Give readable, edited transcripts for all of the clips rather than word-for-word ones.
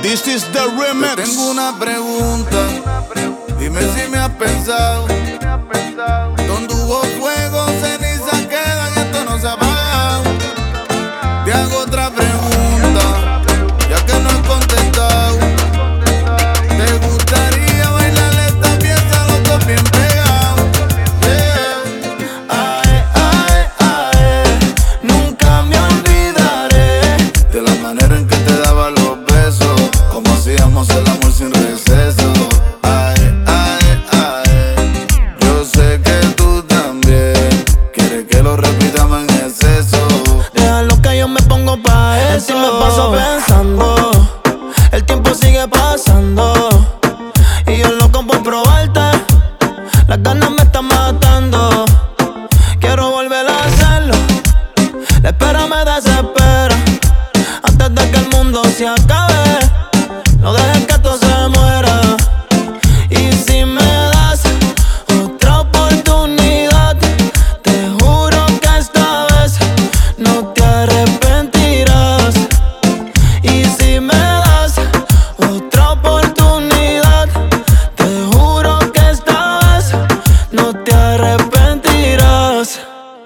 This is the remix. Te tengo una pregunta, dime si me has pensado. Donde hubo fuego, ceniza quedan y esto no se ha apagado. Te hago otra pregunta, ya que no has contestado. ¿Te gustaría bailar esta pieza los dos bien pegados? Yeah. Ae, ae, ae, nunca me olvidaré De la manera en que te daba los besos, como hacíamos el amor sin receso. Ae, ae, ae, yo sé que tú también quieres que lo repitamos en exceso. Déjalo que yo me pongo pa' eso. En ti me paso pensando, el tiempo sigue pasando y yo loco por probarte. Las ganas me están matando. Quiero volver a hacerlo. La espera me desespera. Antes de que el mundo se acabe, no dejes que esto se muera. Y si me das otra oportunidad, te juro que esta vez no te arrepentirás. Y si me das otra oportunidad, te juro que esta vez no te arrepentirás.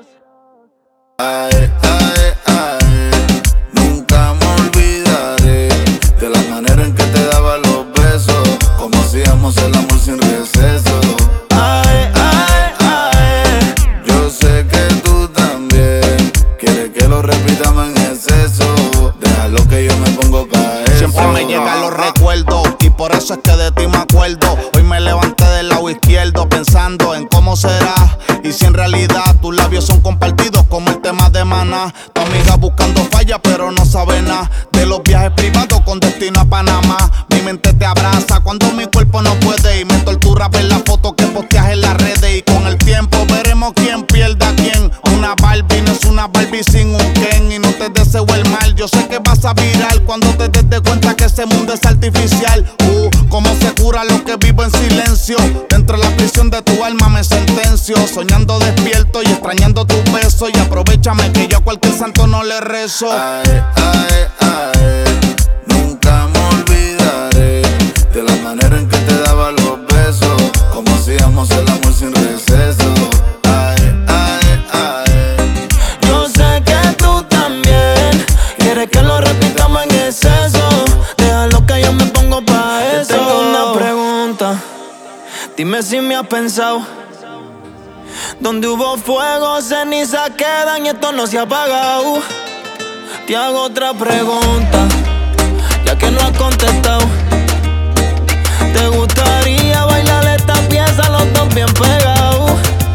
Ae, ae, ae, nunca me olvidaré de la manera en que te daba los besos, como hacíamos el amor sin receso. Ae, ae, ae, Yo sé que tú también quieres que lo repitamos en exceso. Déjalo que yo me pongo pa' eso. Siempre me llegan los recuerdos y por eso es que de ti me acuerdo. Hoy me levanté del lado izquierdo pensando en cómo será y si en realidad tus labios son compartidos como el tema de Maná. Tu amiga buscando falla pero no sabe nada de los viajes privados con destino a Panamá. Mi mente te abraza cuando mi cuerpo no puede y me tortura ver la foto que posteas en las redes. Y con el tiempo veremos quién pierde a quién. Una Barbie no es una Barbie sin un Ken. Y no te deseo el mal, yo sé que vas a virar cuando te des cuenta que ese mundo es artificial. Cómo se cura lo que vivo en silencio. Dentro de la prisión de tu alma me sentencio, soñando despierto y extrañando tus besos. Y aprovechame que yo a cualquier santo no le rezo. Ae, ae, ae, nunca me olvidaré de la manera en que te daba los besos, como hacíamos el amor sin receso. Ae, ae, ae, yo sé que tú también quieres que lo repitamos en exceso. Déjalo que yo me pongo pa' eso. Te tengo una pregunta, dime si me has pensado. Donde hubo fuego, ceniza quedan y esto no se ha apagado. Te hago otra pregunta, ya que no has contestado. ¿Te gustaría bailar esta pieza los dos bien pegados?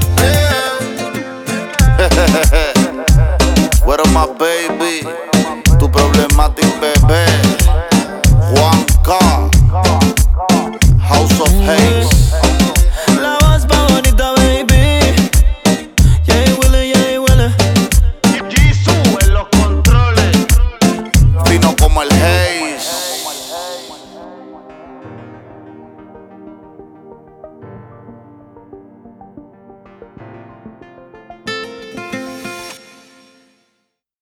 What up, my baby? Tu problematic bebé, Juan K, House of Hayes. La voz favorita, baby. Jay Willie. Jisoo en los controles. Fino como el Hayes.